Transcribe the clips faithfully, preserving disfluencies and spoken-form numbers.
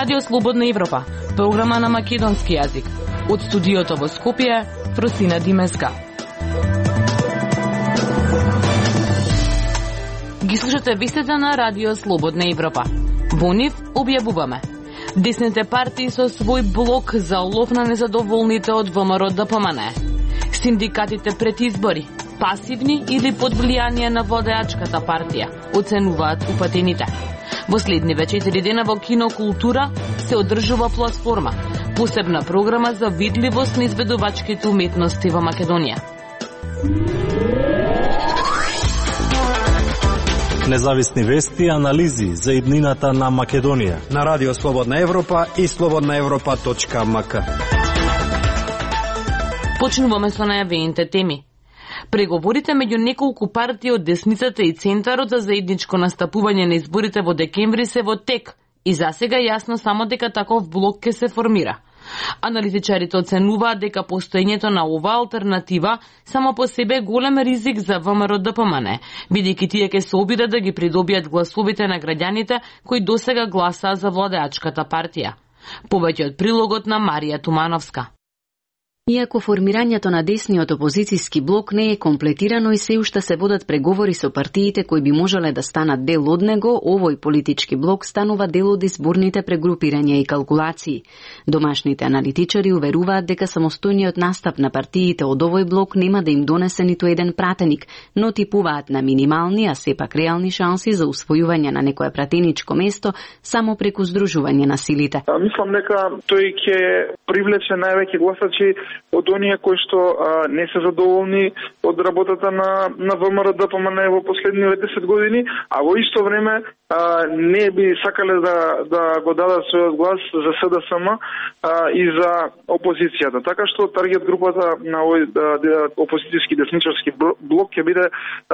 Радио Слободна Европа, програма на македонски јазик. Од студиото во Скопје, Фросина Димеска. Ги слушате вестите на Радио Слободна Европа. Во нив објавуваме: десните партии со свој блок за лов на незадоволните од ВМРО Д П М Н. Синдикатите пред избори, пасивни или под влијание на владеачката партија, оценуваат упатените. Во следниве четири дена во Кино Култура се одржува платформа, посебна програма за видливост на изведувачките уметности во Македонија. Независни вести и анализи за иднината на Македонија на Радио Слободна Европа и слободна европа точка м к. Почнуваме со најавените теми. Преговорите меѓу неколку партии од десницата и центарот за заедничко настапување на изборите во декември се во тек и засега јасно само дека таков блок ќе се формира. Аналитичарите оценуваат дека постоењето на оваа алтернатива само по себе е голем ризик за ВМРО Д П М Н, бидејќи тие ќе се обидат да ги придобијат гласовите на граѓаните кои досега гласаа за владеачката партија. Повеќе од прилогот на Марија Тумановска. Иако формирањето на десниот опозицијски блок не е комплетирано и се уште се водат преговори со партиите кои би можеле да станат дел од него, овој политички блок станува дел од изборните прегрупирања и калкулации. Домашните аналитичари уверуваат дека самостојниот настап на партиите од овој блок нема да им донесе ниту еден пратеник, но типуваат на минимални, а сепак реални шанси за усвојување на некое пратеничко место само преку здружување на силите. А, мислам дека тој ќе привлече највеќе гласачи од оние кои што а, не се задоволни од работата на на ВМРО Д П М Н во последниве десет години, а во исто време а, не би сакале да да го дадат својот глас за С Д С М а, и за опозицијата. Така што таргет групата на овој опозицијски десничарски блок ќе биде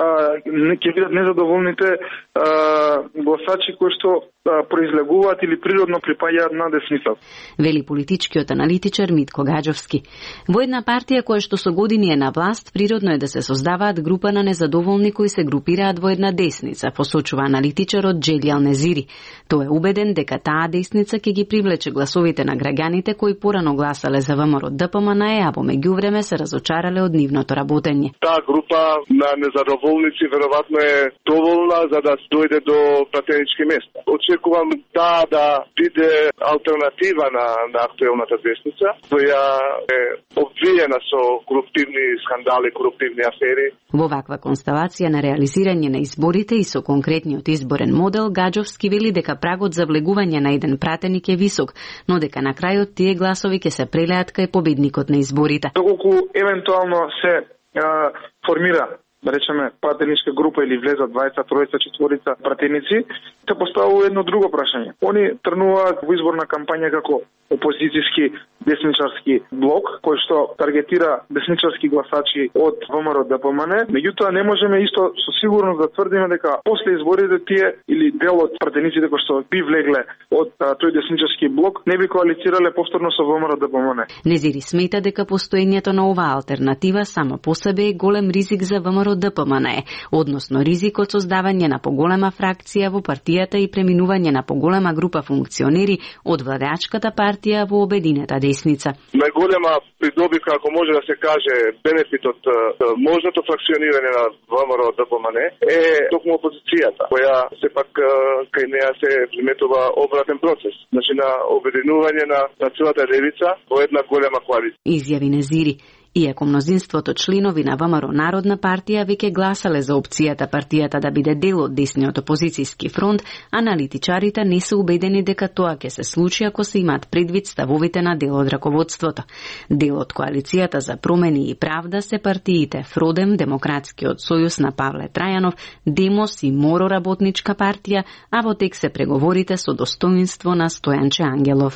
ќе бидат незадоволните а, гласачи кои што а, произлегуваат или природно припаѓаат на десницата. Вели политичкиот аналитичар Митко Гаџовски. Во една партија која што со години е на власт, природно е да се создаваат група на незадоволни кои се групираат во една десница, посочува аналитичарот Джелјал Незири. Тој е убеден дека таа десница ќе ги привлече гласовите на граѓаните кои порано гласале за ВМРО Д П М Н, а во меѓувреме се разочарале од нивното работење. Таа група на незадоволници веројатно е доволна за да дојде до пратенички места. Очекувам таа да биде алтернатива на на актуелната десница, која е обвиена со коруптивни скандали, коруптивни афери. Во ваква констелација на реализирање на изборите и со конкретниот изборен модел, Гаџовски вели дека прагот за влегување на еден пратеник е висок, но дека на крајот тие гласови ќе се прелеат кај победникот на изборите. Доколку евентуално се а, формира, да речеме, пратеничка група или влезат дваесет, тројца, четворица пратеници, се поставува едно друго прашање. Они тргнуваат во изборна кампања како опозицијски десничарски блок, кој што таргетира десничарски гласачи од ВМРО Д П М Н. Меѓутоа, не можеме исто со сигурност да тврдиме дека после изборите тие или дел од пратениците кои што би влегле од а, тој десничарски блок не би коалицирале повторно со ВМРО Д П М Н. Незири смета дека постоењето на оваа алтернатива само по себе е голем ризик за ВМРО Д П М Н, односно ризик од создавање на поголема фракција во партијата и преминување на поголема група функционери од владеачката партија во обединета десница. Најголема придобивка, ако може да се каже, бенефит од можното фракционирање на ВМРО Д П М Н е токму опозицијата, која сепак кај неа се приметува обратен процес, значи на обединување на, на целата левица во една голема коалиција. Изјави Незири. Иако мнозинството членови на ВМРО Народна партија веќе гласале за опцијата партијата да биде дел од десниот опозицијски фронт, аналитичарите не се убедени дека тоа ќе се случи ако се имаат предвид ставовите на дел од раководството. Дел од коалицијата за промени и правда се партиите Фродем, Демократскиот сојуз на Павле Трајанов, Демос и Моро работничка партија, а во тек се преговорите со достоинство на Стојанче Ангелов.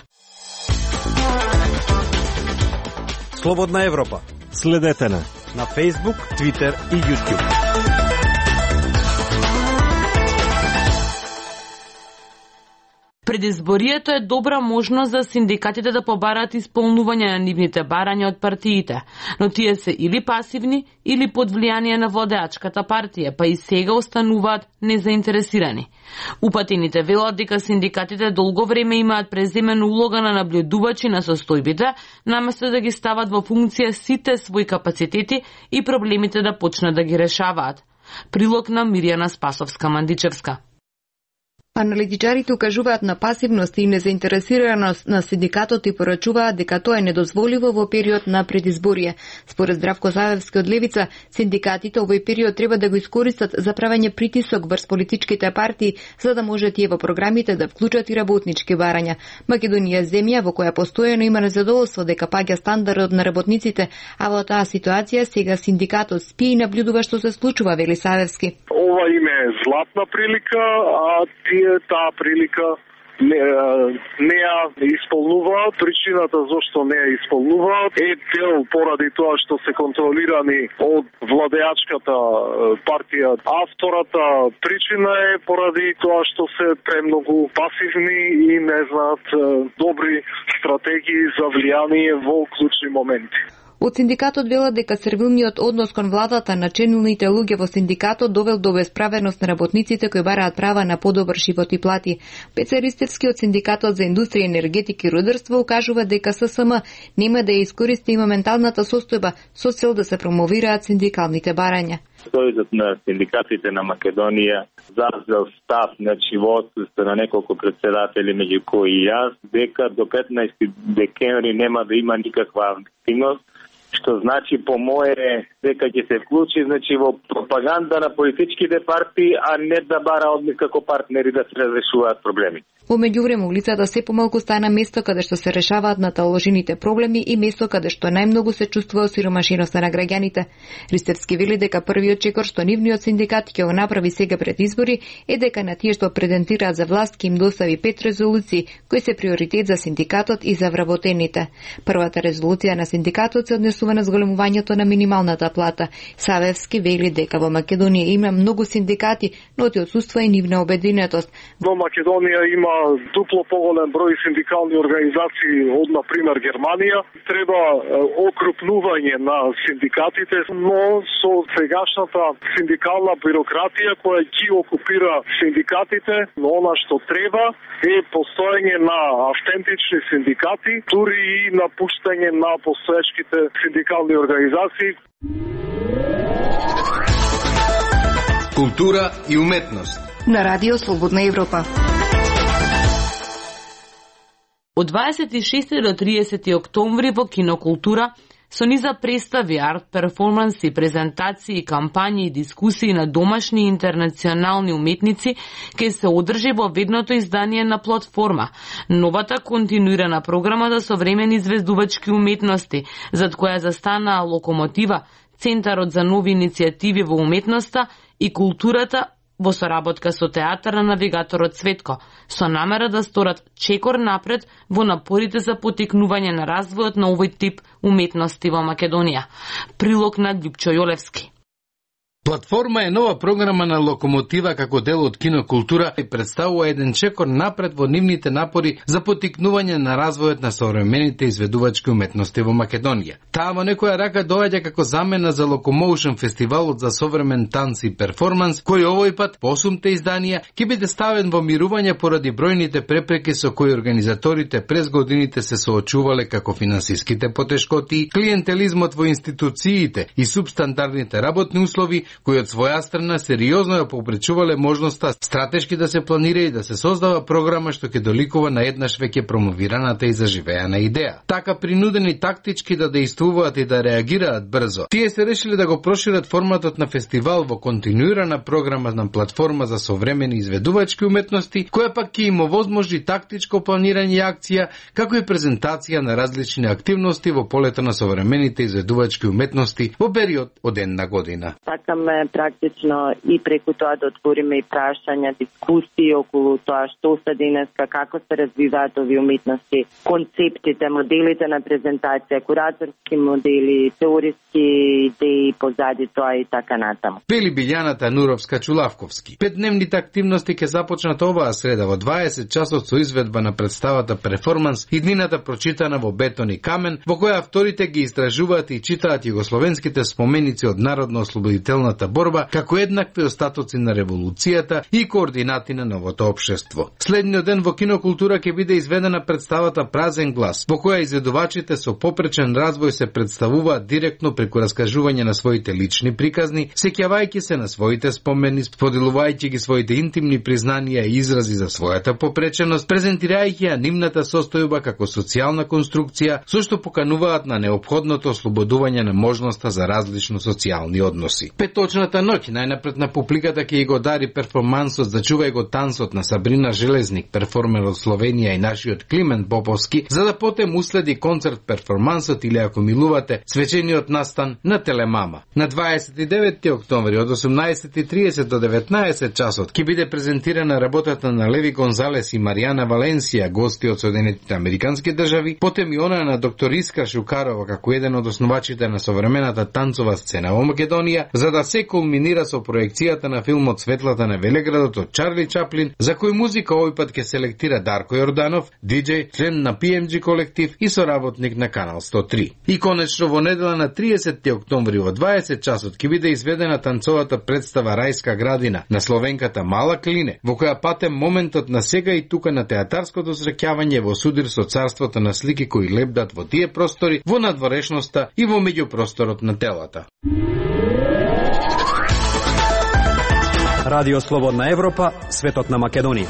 Слободна Европа. Следете на на Facebook, Twitter и YouTube. Предизборието е добра можност за синдикатите да побараат исполнување на нивните барања од партиите, но тие се или пасивни, или под влијание на владеачката партија, па и сега остануваат незаинтересирани. Упатените велат дека синдикатите долго време имаат преземена улога на наблюдувачи на состојбите, наместо да ги стават во функција сите своји капацитети и проблемите да почнат да ги решаваат. Прилог на Мирјана Спасовска-Мандичевска. Аналитичарите укажуваат на пасивност и незаинтересираност на синдикатот и порачуваат дека тоа е недозволиво во период на предизборие. Според Здравко Савевски од Левица, синдикатите овој период треба да го искористат за правење притисок врз политичките партии, за да може тие во програмите да вклучат и работнички барања. Македонија е земја во која постојано има незадоволство дека паѓа стандардот на работниците, а во таа ситуација сега синдикатот спи и наблюдува што се случува, вели Савевски. Ова име е златна прилика, а тие таа прилика не, не ја исполнуваат. Причината зошто не ја исполнуваат е дел поради тоа што се контролирани од владеачката партија. А втората причина е поради тоа што се премногу пасивни и не знаат добри стратегии за влијание во клучни моменти. Од синдикатот велат дека сервилниот однос кон владата на члените луѓе во синдикатот довел до безправеност на работниците кои бараат права на подобар живот и плати. Пеце Ристевски од синдикатот за индустрија, енергетика и рударство укажува дека ССМ нема да ја искористи моменталната состојба со цел да се промовираат синдикалните барања. Сојузот на синдикатите на Македонија зазел став, значи во отсуство на неколку председатели, меѓу кои и јас, дека до петнаесети декември нема да има никаква активност, што значи по мое дека ќе се вклучи значи во пропаганда на политичките партии, а не да бара од нив како партнери да се разрешуваат проблеми. Во меѓувреме улицата се помалку стана место каде што се решаваат наталожените проблеми и место каде што најмногу се чувствува осиромашеноста на граѓаните. Ристевски вели дека првиот чекор што нивниот синдикат ќе го направи сега пред избори е дека на тие што претендираат за власт ќе им достави пет резолуции кои се приоритет за синдикатот и за вработените. Првата резолуција на синдикатот се однесува на зголемувањето на минималната плата. Савевски вели дека во Македонија има многу синдикати, но ти отсуства и нивна обединетост. Во Македонија има дупло поголем број синдикални организации од, например, Германија. Треба окрупнување на синдикатите, но со сегашната синдикална бюрократија која ги окупира синдикатите, но она што треба е постоење на автентични синдикати, дури и напуштање на постоечките синдикални организации. Култура и уметност на Радио Слободна Европа. Од дваесет и шести до триесети октомври во Кинокултура со низа представи, арт перформанси, презентации, кампањи и дискусии на домашни и интернационални уметници ќе се одржи во ведното издание на Платформа, новата континуирана програма за современи звездувачки уметности, зад која застанаа Локомотива, Центарот за нови иницијативи во уметноста и културата во соработка со театар на навигаторот Цветко, со намера да сторат чекор напред во напорите за потекнување на развојот на овој тип уметности во Македонија. Прилог на Љупчо Јолевски. Платформа е нова програма на Локомотива како дел од Кинокултура и представува еден чекор напред во нивните напори за потикнување на развојот на современите изведувачки уметности во Македонија. Таа во некоја рака доаѓа како замена за Локомоушен фестивалот за современ танц и перформанс, кој овој пат по осумте изданија ќе биде ставен во мирување поради бројните препреки со кои организаторите през годините се соочувале, како финансиските потешкоти, клиентелизмот во институциите и субстандардните работни услови, кои од своја страна сериозно ја попречувале можноста стратешки да се планира и да се создава програма што ќе доликува на еднаш веќе промовираната и заживеана идеја. Така принудени тактички да действуваат и да реагираат брзо. Тие се решили да го прошират форматот на фестивал во континуирана програма на Платформа за современи изведувачки уметности, која пак ќе им овозможи тактичко планирање и акција, како и презентација на различни активности во полето на современите изведувачки уметности во период од една година. Сакам сакаме практично и преку тоа да отвориме и прашања, дискусии околу тоа што се денеска, како се развиваат овие уметности, концептите, моделите на презентација, кураторски модели, теориски идеи позади тоа и така натаму. Вели Билјаната Нуровска-Чулавковски. Петдневните активности ќе започнат оваа среда во дваесет часот со изведба на представата перформанс Иднината прочитана во бетон и камен, во која авторите ги истражуваат и читаат југословенските споменици од народно-ослободителната борба, како еднакви остатоци на револуцијата и координати на новото општество. Следниот ден во Кинокултура ќе биде изведена представата Празен глас, во која изведувачите со попречен развој се представуваат директно преку раскажување на своите лични приказни, сеќавајќи се на своите спомени, споделувајќи ги своите интимни признанија и изрази за својата попреченост, презентирајќи ја нивната состојба како социјална конструкција, со што покануваат на неопходното ослободување на можноста за различно социјални односи. Петочната ноќ најнапред на публиката ќе го дари перформансот "Зачувај го тансот" на Сабрина Железник, перформер од Словенија, и нашиот Климент Поповски, за да потем уследи концерт перформансот или, ако милувате, свечениот настан на Телемама. На дваесет и деветти октомври од осумнаесет и тридесет до деветнаесет часот ќе биде презентирана работата на Леви Гонзалес и Маријана Валенсија, гости од Соединетите Американски држави, потем и она на доктор Искра Шукарова како еден од основачите на современата танцова сцена во Македонија, за да се кулминира со проекцијата на филмот Светлата на Велеградот од Чарли Чаплин, за кој музика овој пат ќе селектира Дарко Јорданов, диџеј, член на Пи Ем Џи колектив и соработник на Канал сто три. И конечно во недела на триесетти октомври во дваесет часот ќе биде изведена танцовата представа Рајска градина на словенката Мала Клине, во која патем моментот на сега и тука на театарското среќавање во судир со царството на слики кои лебдат во тие простори, во надворешноста и во меѓупросторот на телата. Радио Слободна Европа, светот на Македонија.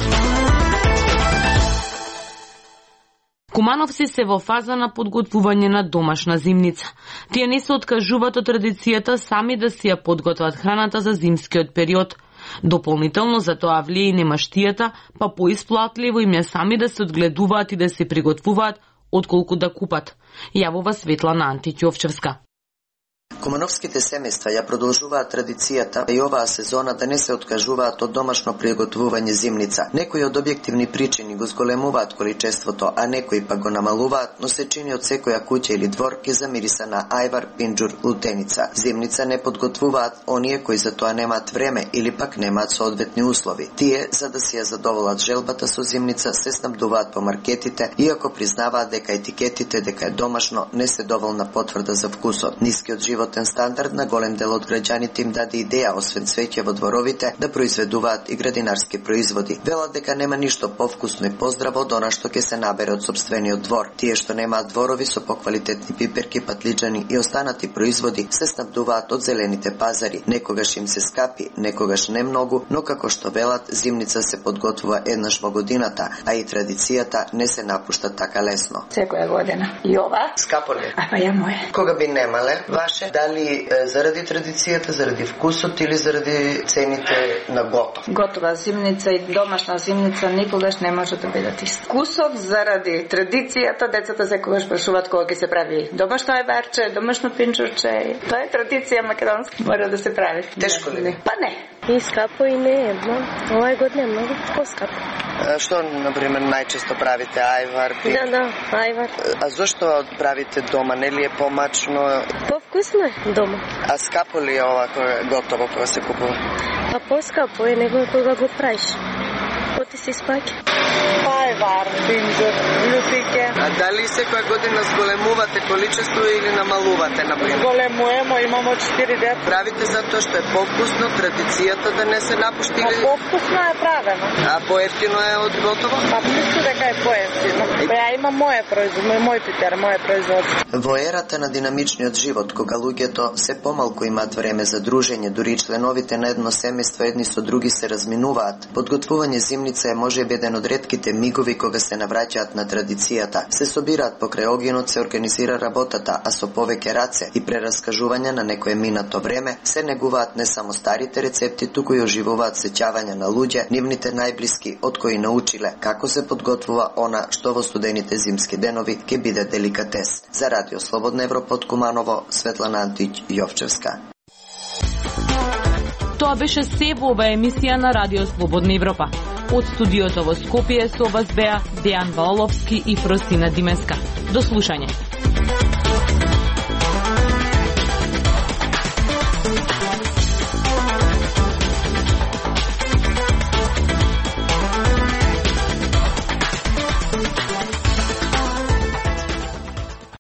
Кумановци се во фаза на подготвување на домашна зимница. Тие не се откажуваат од традицијата сами да си ја подготват храната за зимскиот период. Дополнително за тоа влие и немаштијата, па поисплатливо им е сами да се одгледуваат и да се приготвуваат, отколку да купат. Јавува Светлана Антиќовчевска. Кумановските семејства ја продолжуваат традицијата и оваа сезона да не се откажуваат од домашно приготвување зимница. Некои од објективни причини го зголемуваат количеството, а некои па го намалуваат, но се чини од секоја куќа или двор ке замириса на ајвар, пинџур, лутеница. Зимница не подготвуваат оние кои за тоа немаат време или пак немаат соодветни услови. Тие, за да си ја задоволат желбата со зимница, се снабдуваат по маркетите, иако признаваат дека етикетите дека е домашно не се доволна потврда за вкусот. Нискиот животен стандард на голем дел од граѓаните им даде идеја, освен цвеќе во дворовите, да произведуваат и градинарски производи. Велат дека нема ништо повкусно и поздраво од она што ќе се набере од сопствениот двор. Тие што немаат дворови со поквалитетни пиперки, патлиџани и останати производи се снабдуваат од зелените пазари. Некогаш им се скапи, некогаш не многу, но како што велат, зимница се подготвува еднаш во годината, а и традицијата не се напушта така лесно. Секоја година. И ова? Скапо ли? А па ја моја. Кога би немале ваше? Дали е, заради традицијата, заради вкусот или заради цените на готов? Готова зимница и домашна зимница никогаш не може да бидат исти. Вкусот заради традицијата, децата секогаш прашуваат кога ќе се прави домашно ајварче, домашно пинџурче. Тоа е традиција македонска, мора да се прави. Тешко ли? Па не. И скапо и не е едно. Овај година е многу поскапо. Што, например, најчесто правите ајвар? Да, да, ајвар. А зошто правите дома? Нели е помачно? Повкусно е дома. А скапо ли е ова кога готово кога се купува? А поскапо е него кога го правиш. Оти си спаќа. Ајвар, пинџур, лутике. А дали секоја година зголемувате количество или намалувате, например? Големуемо, имамо четири дета. Правите затоа што е повкусно, традицијата да не се напушти? А повкусно е правено. А поевтино е од готово? Па мислам дека е поевтино. Ја имам моје производ, мој питер, моје производство. Во ерата на динамичниот живот, кога луѓето се помалку имаат време за дружење, дури и членовите на едно семејство едни со други се разминуваат, подготвување зимница е можеби еден од ретките мигови кога се навраќаат на традицијата. Се собираат покрај огинот, се организира работата, а со повеќе раце и прераскажување на некое минато време, се негуваат не само старите рецепти, туку и оживуваат сеќавања на луѓе, нивните најблиски, од кои научиле како се подготвува она што во студените зимски денови ќе биде деликатес. За Радио Слободна Европа од Куманово, Светлана Антиќ Јовчевска. Тоа беше се во оваа емисија на Радио Слободна Европа. Од студиото во Скопје со вас беа Дејан Ваоловски и Фросина Димеска. До слушање.